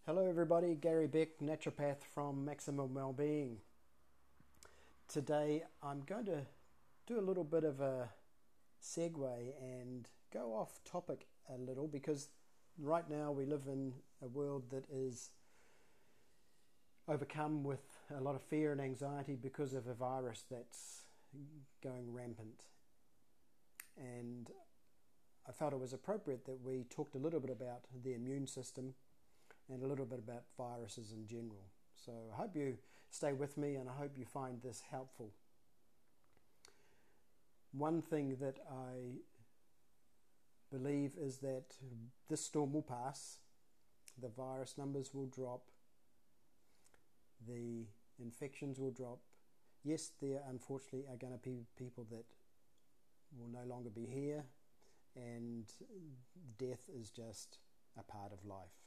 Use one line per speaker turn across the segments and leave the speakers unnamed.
Hello everybody, Gary Beck, naturopath from Maximum Wellbeing. Today I'm going to do a little bit of a segue and go off topic a little because right now we live in a world that is overcome with a lot of fear and anxiety because of a virus that's going rampant. And I felt it was appropriate that we talked a little bit about the immune system and a little bit about viruses in general. So I hope you stay with me and I hope you find this helpful. One thing that I believe is that this storm will pass, the virus numbers will drop, the infections will drop. Yes, there unfortunately are going to be people that will no longer be here, and death is just a part of life.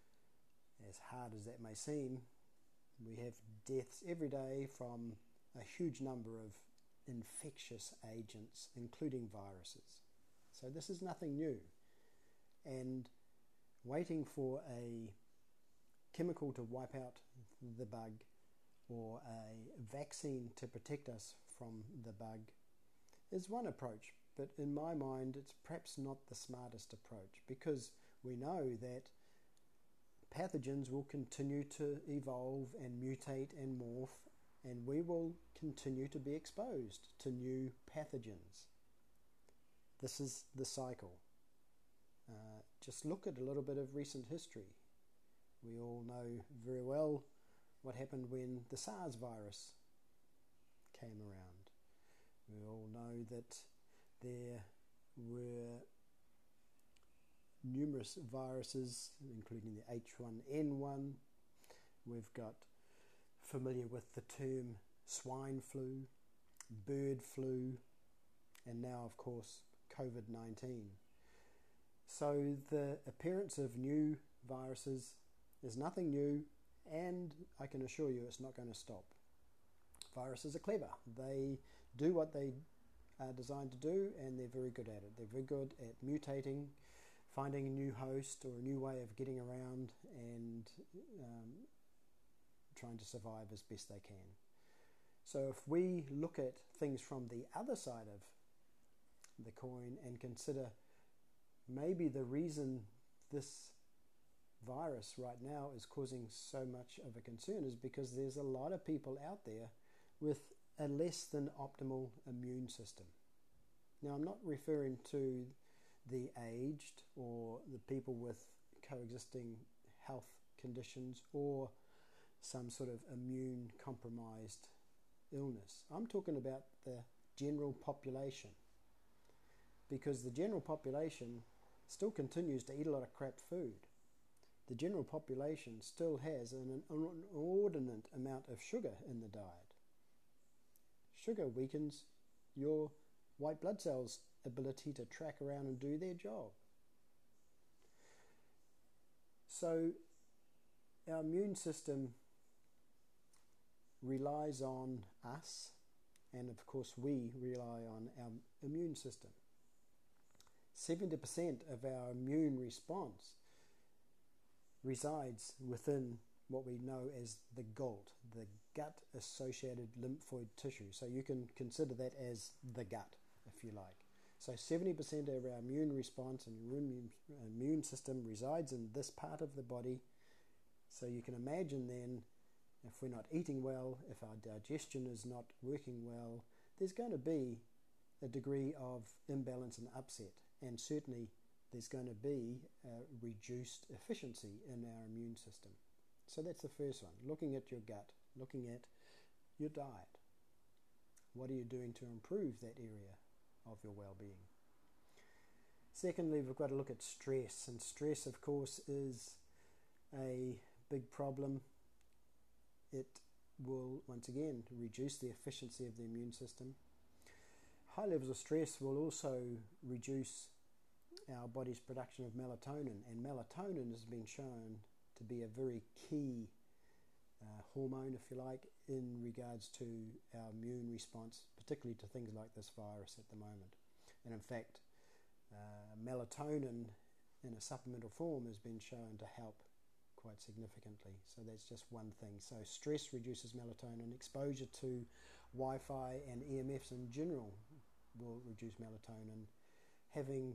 As hard as that may seem, we have deaths every day from a huge number of infectious agents, including viruses. So this is nothing new. And waiting for a chemical to wipe out the bug or a vaccine to protect us from the bug is one approach. But in my mind, it's perhaps not the smartest approach, because we know that pathogens will continue to evolve and mutate and morph, and we will continue to be exposed to new pathogens. This is the cycle. Just look at a little bit of recent history. We all know very well what happened when the SARS virus came around. We all know that there were numerous viruses, including the H1N1. We've got familiar with the term swine flu, bird flu, and now, of course, COVID-19. So the appearance of new viruses is nothing new, and I can assure you it's not going to stop. Viruses are clever. They do what they are designed to do, and they're very good at it. They're very good at mutating, finding a new host or a new way of getting around, and trying to survive as best they can. So if we look at things from the other side of the coin and consider maybe the reason this virus right now is causing so much of a concern is because there's a lot of people out there with a less than optimal immune system. Now, I'm not referring to the aged or the people with coexisting health conditions or some sort of immune compromised illness. I'm talking about the general population, because the general population still continues to eat a lot of crap food. The general population still has an inordinate amount of sugar in the diet. Sugar weakens your white blood cells' ability to track around and do their job. So our immune system relies on us, and of course we rely on our immune system. 70% of our immune response resides within what we know as the GALT, the gut-associated lymphoid tissue. So you can consider that as the gut, if you like. So 70% of our immune response and immune system resides in this part of the body. So you can imagine then, if we're not eating well, if our digestion is not working well, there's going to be a degree of imbalance and upset, and certainly there's going to be a reduced efficiency in our immune system. So that's the first one, looking at your gut, looking at your diet. What are you doing to improve that area of your well-being? Secondly, we've got to look at stress, and stress, of course, is a big problem. It will, once again, reduce the efficiency of the immune system. High levels of stress will also reduce our body's production of melatonin, and melatonin has been shown to be a very key hormone, if you like, in regards to our immune response, particularly to things like this virus at the moment. And in fact, melatonin in a supplemental form has been shown to help quite significantly. So that's just one thing. So stress reduces melatonin. Exposure to Wi-Fi and EMFs in general will reduce melatonin. Having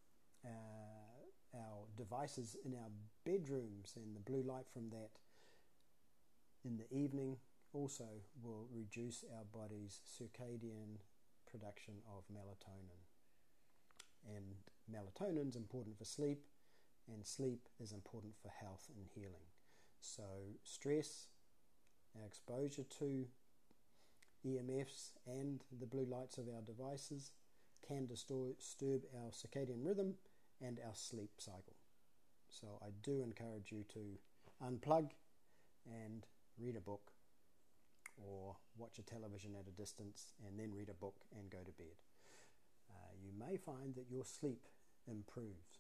our devices in our bedrooms and the blue light from that in the evening also will reduce our body's circadian production of melatonin. And melatonin is important for sleep, and sleep is important for health and healing. So stress, our exposure to EMFs and the blue lights of our devices can disturb our circadian rhythm and our sleep cycle. So I do encourage you to unplug and read a book, or watch a television at a distance and then read a book and go to bed. You may find that your sleep improves.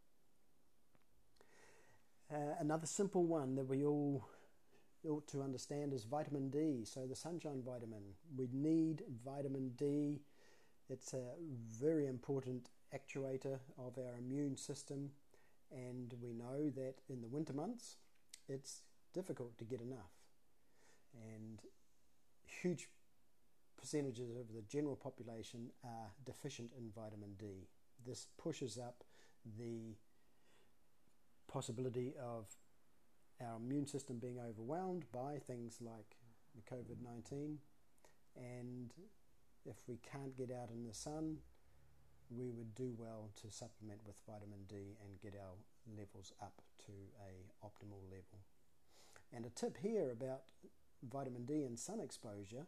Another simple one that we all ought to understand is vitamin D. So the sunshine vitamin. We need vitamin D. It's a very important actuator of our immune system, and we know that in the winter months it's difficult to get enough. And huge percentages of the general population are deficient in vitamin D. This pushes up the possibility of our immune system being overwhelmed by things like the COVID-19, and if we can't get out in the sun, we would do well to supplement with vitamin D and get our levels up to a optimal level. And a tip here about vitamin D and sun exposure,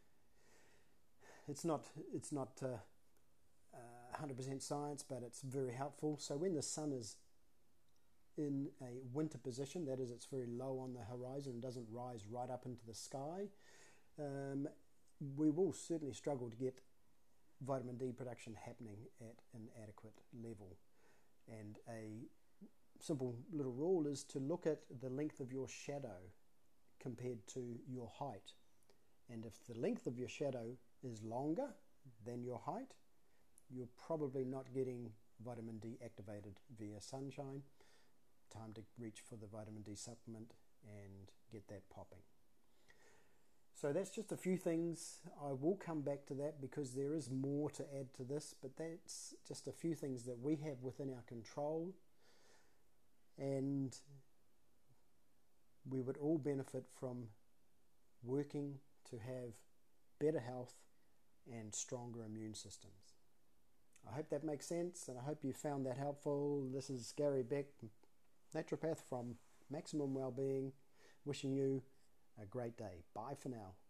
it's not 100% science, but it's very helpful. So when the sun is in a winter position, that is, it's very low on the horizon and doesn't rise right up into the sky, we will certainly struggle to get vitamin D production happening at an adequate level. And a simple little rule is to look at the length of your shadow compared to your height. And if the length of your shadow is longer than your height, you're probably not getting vitamin D activated via sunshine. Time to reach for the vitamin D supplement and get that popping. So that's just a few things. I will come back to that because there is more to add to this, but that's just a few things that we have within our control, and we would all benefit from working to have better health and stronger immune systems. I hope that makes sense, and I hope you found that helpful. This is Gary Beck, naturopath from Maximum Wellbeing, wishing you a great day. Bye for now.